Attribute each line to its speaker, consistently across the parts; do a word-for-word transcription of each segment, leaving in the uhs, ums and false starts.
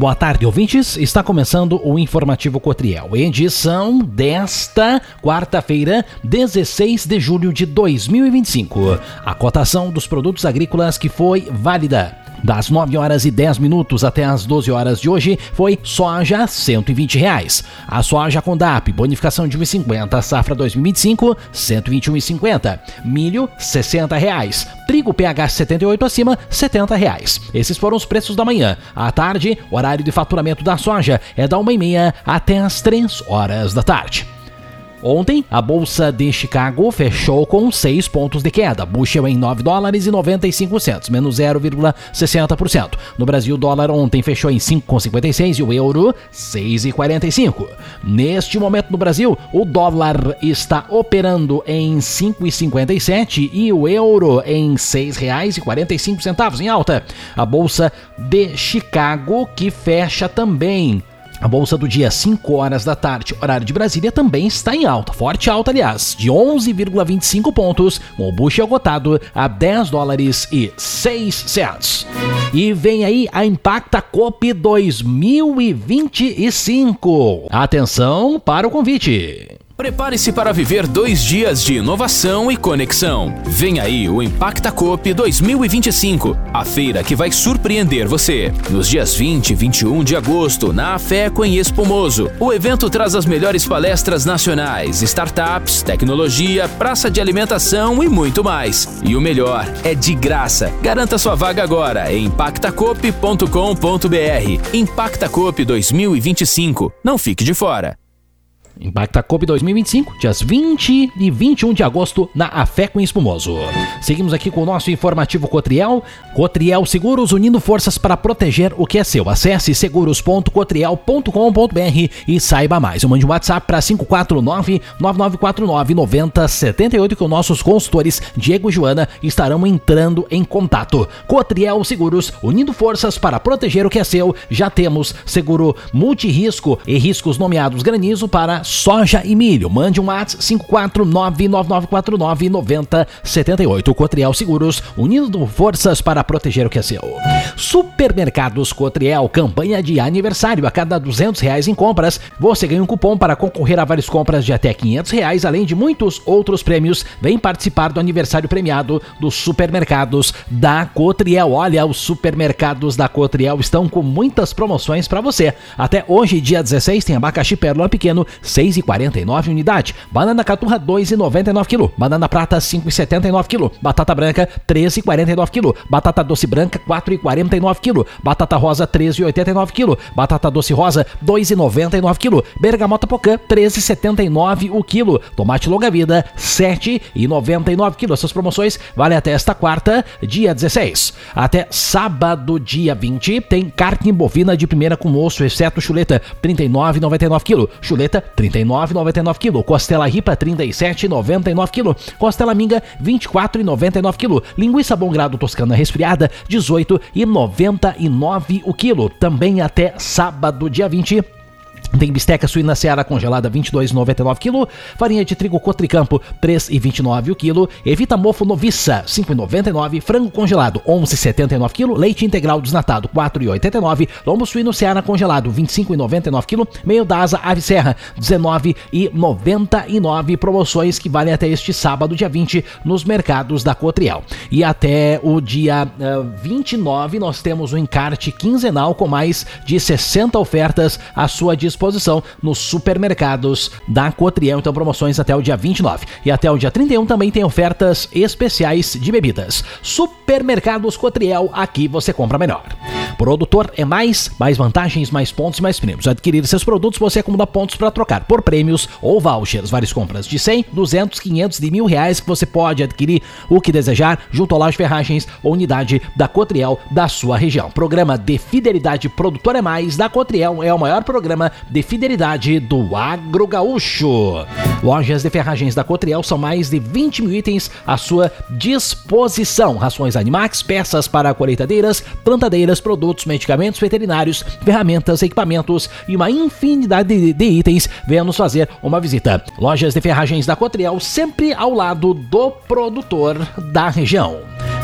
Speaker 1: Boa tarde, ouvintes. Está começando o Informativo Cotriel, edição desta quarta-feira, dezesseis de julho de dois mil e vinte e cinco. A cotação dos produtos agrícolas que foi válida das nove horas e dez minutos até as doze horas de hoje foi soja cento e vinte reais. A soja Condap, bonificação de um real e cinquenta, safra dois mil e vinte e cinco, cento e vinte e um reais e cinquenta. Milho, sessenta reais. Trigo P H setenta e oito acima, setenta reais. Esses foram os preços da manhã. À tarde, o horário de faturamento da soja é da uma e meia até as três horas da tarde. Ontem, a Bolsa de Chicago fechou com seis pontos de queda, bushel em nove dólares e noventa e cinco centavos, menos zero vírgula sessenta por cento. No Brasil, o dólar ontem fechou em cinco vírgula cinquenta e seis e o euro seis vírgula quarenta e cinco. Neste momento no Brasil, o dólar está operando em cinco vírgula cinquenta e sete e o euro em seis reais e quarenta e cinco centavos em alta. A Bolsa de Chicago que fecha também. A bolsa do dia cinco horas da tarde, horário de Brasília, também está em alta, forte alta aliás, de onze vírgula vinte e cinco pontos, com o bushel cotado a dez dólares e seis centavos. E vem aí a Impacta Coop dois mil e vinte e cinco. Atenção para o convite.
Speaker 2: Prepare-se para viver dois dias de inovação e conexão. Vem aí o Impacta Coop dois mil e vinte e cinco, a feira que vai surpreender você. Nos dias vinte e vinte e um de agosto, na Afeco em Espumoso. O evento traz as melhores palestras nacionais, startups, tecnologia, praça de alimentação e muito mais. E o melhor, é de graça. Garanta sua vaga agora em impacta coop ponto com ponto br. Impacta Coop dois mil e vinte e cinco. Não fique de fora.
Speaker 1: Impacta Coop dois mil e vinte e cinco, dias vinte e vinte e um de agosto, na Afeco em Espumoso. Seguimos aqui com o nosso informativo Cotriel. Cotriel Seguros, unindo forças para proteger o que é seu. Acesse seguros ponto cotriel ponto com ponto br e saiba mais. Eu mande um WhatsApp para cinco quatro nove, nove nove quatro nove, nove zero sete oito que os nossos consultores Diego e Joana estarão entrando em contato. Cotriel Seguros, unindo forças para proteger o que é seu. Já temos seguro multirrisco e riscos nomeados granizo para soja e milho. Mande um WhatsApp cinco quatro nove, nove nove quatro nove, nove zero sete oito. Cotriel Seguros, unindo forças para proteger o que é seu. Supermercados Cotriel, campanha de aniversário. A cada duzentos reais em compras, você ganha um cupom para concorrer a várias compras de até quinhentos reais, além de muitos outros prêmios. Vem participar do aniversário premiado dos supermercados da Cotriel. Olha, os supermercados da Cotriel estão com muitas promoções para você. Até hoje, dia dezesseis, tem abacaxi pérola pequeno, seis reais e quarenta e nove unidade. Banana caturra, dois reais e noventa e nove quilo. Banana prata, cinco reais e setenta e nove quilo. Batata branca, três reais e quarenta e nove quilo. Batata doce branca, quatro reais e quarenta e nove quilo. Batata rosa, três reais e oitenta e nove quilo. Batata doce rosa, dois reais e noventa e nove quilo. Bergamota pocã, três reais e setenta e nove o quilo. Tomate longa vida, sete reais e noventa e nove quilo. Essas promoções valem até esta quarta, dia dezesseis. Até sábado, dia vinte, tem carne bovina de primeira com osso, exceto chuleta, trinta e nove reais e noventa e nove quilo. Chuleta, trinta e nove reais e noventa e nove quilo. Costela ripa, trinta e sete reais e noventa e nove quilo. Costela minga, vinte e quatro reais e noventa e nove quilo. Linguiça bom grado toscana resfriada, dezoito reais e noventa e nove o quilo. Também até sábado, dia vinte. Tem bisteca suína Seara congelada, vinte e dois reais e noventa e nove quilo. Farinha de trigo Cotricampo, três reais e vinte e nove o quilo. Evita mofo Noviça, cinco reais e noventa e nove. Frango congelado, onze reais e setenta e nove quilo. Leite integral desnatado, quatro reais e oitenta e nove. Lombo suíno Seara congelado, vinte e cinco reais e noventa e nove quilo. Meio da asa Ave Serra, dezenove reais e noventa e nove. Promoções que valem até este sábado, dia vinte, nos mercados da Cotriel. E até o dia uh, vinte e nove nós temos um encarte quinzenal com mais de sessenta ofertas à sua disposição nos supermercados da Cotriel. Então, promoções até o dia vinte e nove. E até o dia trinta e um também tem ofertas especiais de bebidas. Supermercados Cotriel, aqui você compra melhor. Produtor é mais, mais vantagens, mais pontos, mais prêmios. Adquirir seus produtos, você acumula pontos para trocar por prêmios ou vouchers. Várias compras de cem, duzentos, quinhentos e mil reais que você pode adquirir o que desejar junto à loja de ferragens ou unidade da Cotriel da sua região. Programa de fidelidade Produtor é Mais da Cotriel é o maior programa de fidelidade do agro gaúcho. Lojas de ferragens da Cotriel são mais de vinte mil itens à sua disposição. Rações Animax, peças para colheitadeiras, plantadeiras, produtos, medicamentos veterinários, ferramentas, equipamentos e uma infinidade de, de itens. Venha nos fazer uma visita. Lojas de ferragens da Cotriel, sempre ao lado do produtor da região.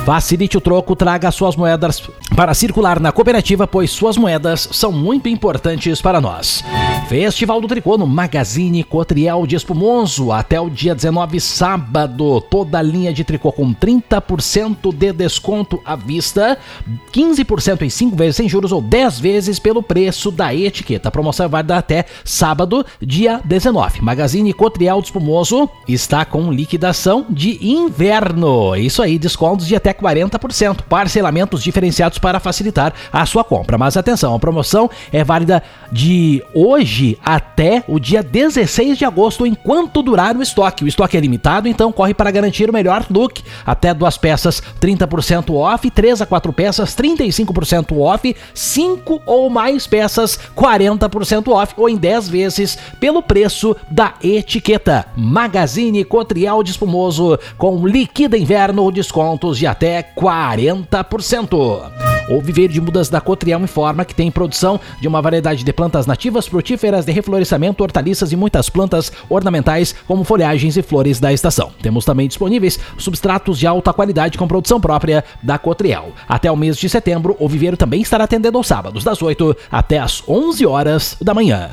Speaker 1: Facilite o troco, traga suas moedas para circular na cooperativa, pois suas moedas são muito importantes para nós. Festival do Tricô no Magazine Cotriel de Espumoso, até o dia dezenove, sábado, toda a linha de tricô com trinta por cento de desconto à vista, quinze por cento em cinco vezes sem juros ou dez vezes pelo preço da etiqueta. A promoção é válida até sábado, dia dezenove. Magazine Cotriel de Espumoso está com liquidação de inverno. Isso aí, descontos de até quarenta por cento, parcelamentos diferenciados para facilitar a sua compra. Mas atenção, a promoção é válida de hoje até o dia dezesseis de agosto, enquanto durar o estoque. O estoque é limitado, então corre para garantir o melhor look. Até duas peças, trinta por cento off, três a quatro peças, trinta e cinco por cento off, cinco ou mais peças, quarenta por cento off ou em dez vezes pelo preço da etiqueta. Magazine Cotriel de Espumoso, com liquida inverno, descontos de até quarenta por cento. O Viveiro de Mudas da Cotriel informa que tem produção de uma variedade de plantas nativas, frutíferas, de reflorescimento, hortaliças e muitas plantas ornamentais, como folhagens e flores da estação. Temos também disponíveis substratos de alta qualidade com produção própria da Cotriel. Até o mês de setembro, o Viveiro também estará atendendo aos sábados, das oito até as onze horas da manhã.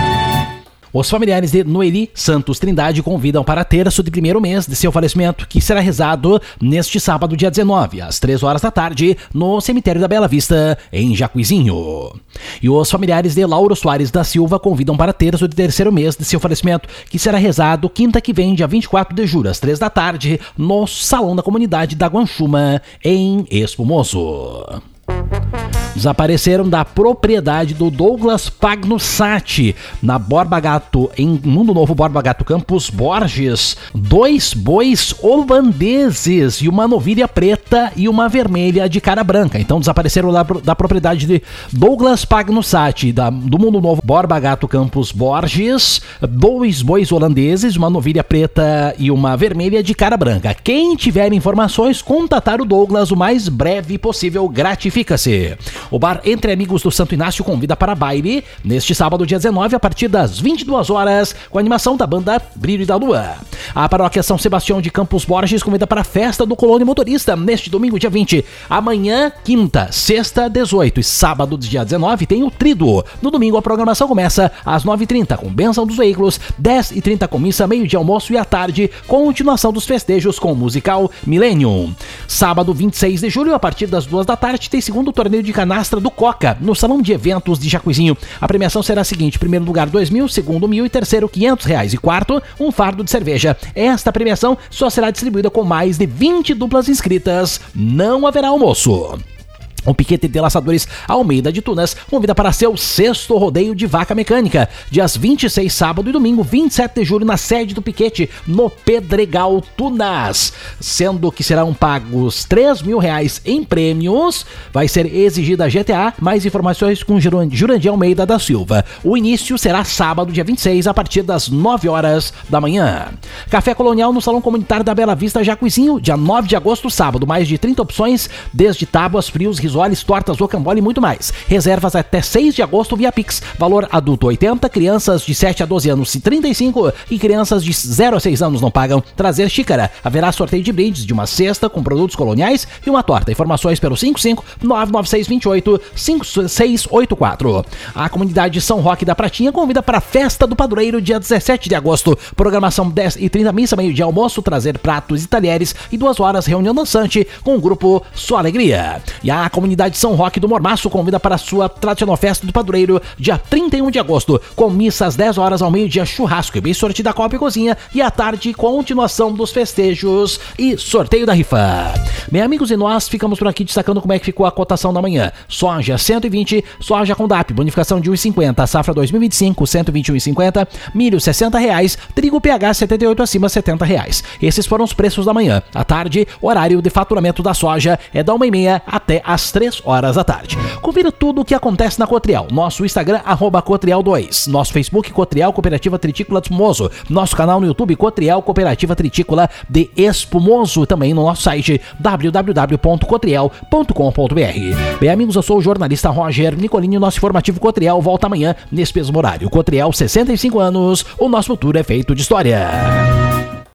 Speaker 1: Os familiares de Noeli Santos Trindade convidam para terço de primeiro mês de seu falecimento, que será rezado neste sábado, dia dezenove, às três horas da tarde, no cemitério da Bela Vista, em Jacuizinho. E os familiares de Lauro Soares da Silva convidam para terço de terceiro mês de seu falecimento, que será rezado quinta que vem, dia vinte e quatro de julho, às três da tarde, no Salão da Comunidade da Guanchuma, em Espumoso. Desapareceram da propriedade do Douglas Pagnussati, na Borba Gato, em Mundo Novo Borba Gato Campos Borges, dois bois holandeses e uma novilha preta e uma vermelha de cara branca. Então desapareceram da, da propriedade de Douglas Pagnussati, da, do Mundo Novo Borba Gato Campos Borges, dois bois holandeses, uma novilha preta e uma vermelha de cara branca. Quem tiver informações, contatar o Douglas o mais breve possível, gratifica-se. O bar Entre Amigos do Santo Inácio convida para baile neste sábado, dia dezenove, a partir das vinte e duas horas, com a animação da banda Brilho da Lua. A paróquia São Sebastião de Campos Borges convida para a festa do Colônia Motorista neste domingo, dia vinte. Amanhã, quinta, sexta, dezoito e sábado, dia dezenove, tem o Trido. No domingo, a programação começa às nove e trinta com bênção dos veículos, dez e trinta com missa, meio-dia almoço e à tarde, continuação dos festejos com o musical Millennium. Sábado, vinte e seis de julho, a partir das duas da tarde, tem segundo torneio de canastra do Coca, no Salão de Eventos de Jacuizinho. A premiação será a seguinte: primeiro lugar dois mil, segundo mil e terceiro quinhentos reais e quarto um fardo de cerveja. Esta premiação só será distribuída com mais de vinte duplas inscritas. Não haverá almoço. O Piquete de Laçadores Almeida de Tunas convida para seu sexto rodeio de vaca mecânica, dias vinte e seis, sábado e domingo, vinte e sete de julho, na sede do Piquete, no Pedregal Tunas. Sendo que serão pagos três mil reais em prêmios, vai ser exigida a G T A. Mais informações com Jurandir Almeida da Silva. O início será sábado, dia vinte e seis, a partir das nove horas da manhã. Café Colonial no Salão Comunitário da Bela Vista, Jacuizinho, dia nove de agosto, sábado. Mais de trinta opções, desde tábuas, frios, risoles, tortas, rocambole e muito mais. Reservas até seis de agosto via Pix. Valor adulto oitenta, crianças de sete a doze anos trinta e cinco e crianças de zero a seis anos não pagam. Trazer xícara. Haverá sorteio de brindes de uma cesta com produtos coloniais e uma torta. Informações pelo cinco cinco nove nove seis dois oito cinco seis oito quatro. A comunidade São Roque da Pratinha convida para a Festa do Padroeiro, dia dezessete de agosto. Programação dez e trinta, missa, meio-dia almoço, trazer pratos e talheres e duas horas reunião dançante com o grupo Só Alegria. E a comunidade São Roque do Mormaço convida para a sua tradicional festa do padroeiro, dia trinta e um de agosto, com missa às dez horas, ao meio-dia churrasco e bem sorteio da Copa e Cozinha, e à tarde continuação dos festejos e sorteio da rifa. Bem, amigos, e nós ficamos por aqui destacando como é que ficou a cotação da manhã. Soja cento e vinte, soja com D A P, bonificação de um real e cinquenta, safra dois mil e vinte e cinco, cento e vinte e um reais e cinquenta, milho sessenta reais, trigo P H setenta e oito acima, setenta reais. Esses foram os preços da manhã. À tarde, horário de faturamento da soja é da uma e meia até às três horas da tarde. Confira tudo o que acontece na Cotriel. Nosso Instagram, arroba Cotriel dois. Nosso Facebook, Cotriel Cooperativa Tritícola de Espumoso. Nosso canal no YouTube, Cotriel Cooperativa Tritícola de Espumoso. Também no nosso site, w w w ponto cotriel ponto com ponto b r. Bem, amigos, eu sou o jornalista Roger Nicolini. Nosso informativo Cotriel volta amanhã nesse mesmo horário. Cotriel, sessenta e cinco anos. O nosso futuro é feito de história.